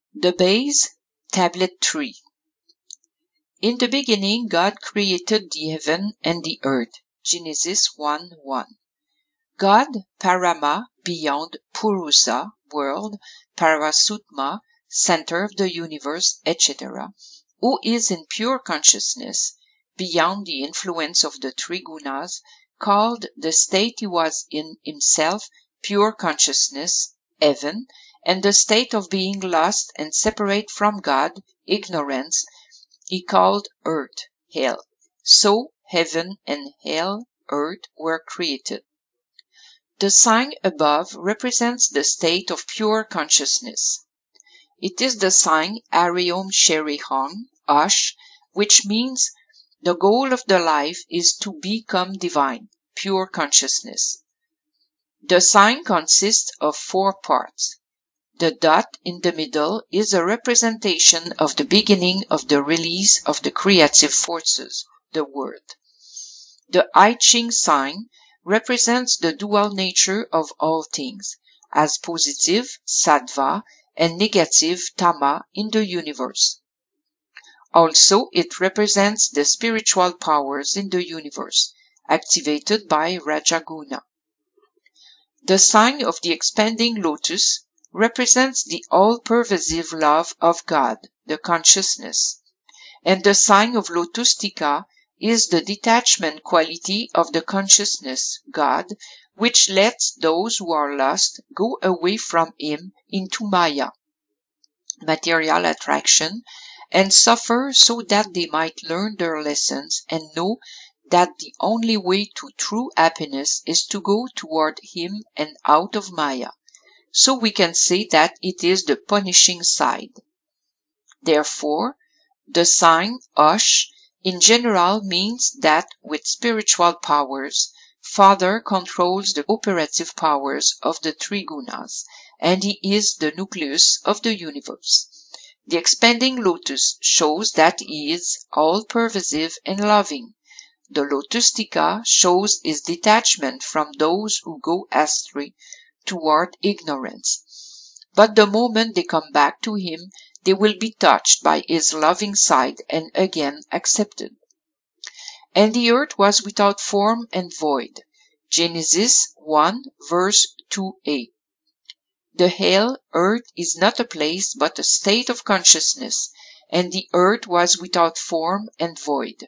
The base, Tablet 3. In the beginning God created the heaven and the earth. Genesis 1:1. God, Parama, beyond Purusa, world, Parasutma, center of the universe, etc., who is in pure consciousness, beyond the influence of the three gunas, called the state he was in himself, pure consciousness, heaven, and the state of being lost and separate from God, ignorance, he called earth, hell. So heaven and hell, earth, were created. The sign above represents the state of pure consciousness. It is the sign Ariom Sherihong, Ash, which means the goal of the life is to become divine, pure consciousness. The sign consists of 4 parts. The dot in the middle is a representation of the beginning of the release of the creative forces, the word. The I Ching sign represents the dual nature of all things, as positive, sattva, and negative, tama, in the universe. Also, it represents the spiritual powers in the universe, activated by Rajaguna. The sign of the expanding lotus represents the all-pervasive love of God, the consciousness, and the sign of Lotus Stika is the detachment quality of the consciousness, God, which lets those who are lost go away from Him into Maya, material attraction, and suffer so that they might learn their lessons and know that the only way to true happiness is to go toward Him and out of Maya. So we can say that it is the punishing side. Therefore, the sign Ash in general means that with spiritual powers, Father controls the operative powers of the three gunas, and he is the nucleus of the universe. The expanding lotus shows that he is all-pervasive and loving. The Lotus Stika shows his detachment from those who go astray toward ignorance. But the moment they come back to him, they will be touched by his loving side and again accepted. And the earth was without form and void. Genesis 1 verse 2a. The hell, earth, is not a place but a state of consciousness, and the earth was without form and void.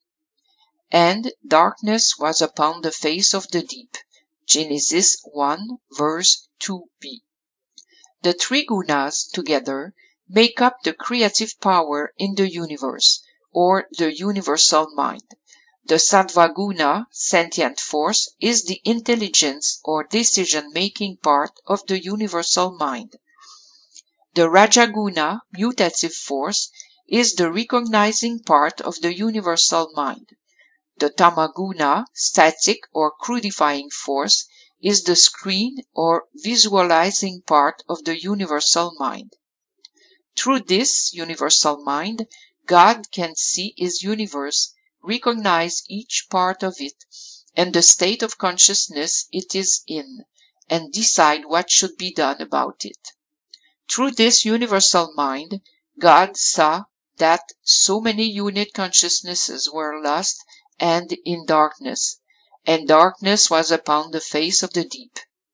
And darkness was upon the face of the deep. Genesis 1 verse 2b. The three gunas together make up the creative power in the universe, or the universal mind. The sattva guna, sentient force, is the intelligence or decision-making part of the universal mind. The rajaguna, mutative force, is the recognizing part of the universal mind. The tamaguna, static or crudifying force, is the screen or visualizing part of the universal mind. Through this universal mind, God can see his universe, recognize each part of it, and the state of consciousness it is in, and decide what should be done about it. Through this universal mind, God saw that so many unit consciousnesses were lost and in darkness, and darkness was upon the face of the deep.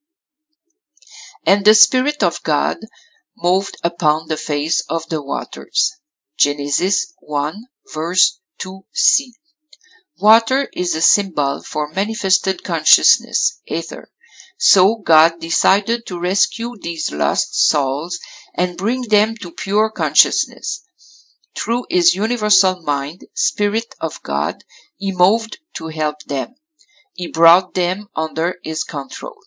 And the Spirit of God moved upon the face of the waters. Genesis 1 verse 2c. Water is a symbol for manifested consciousness, ether. So God decided to rescue these lost souls and bring them to pure consciousness. Through his universal mind, Spirit of God, he moved to help them. He brought them under his control.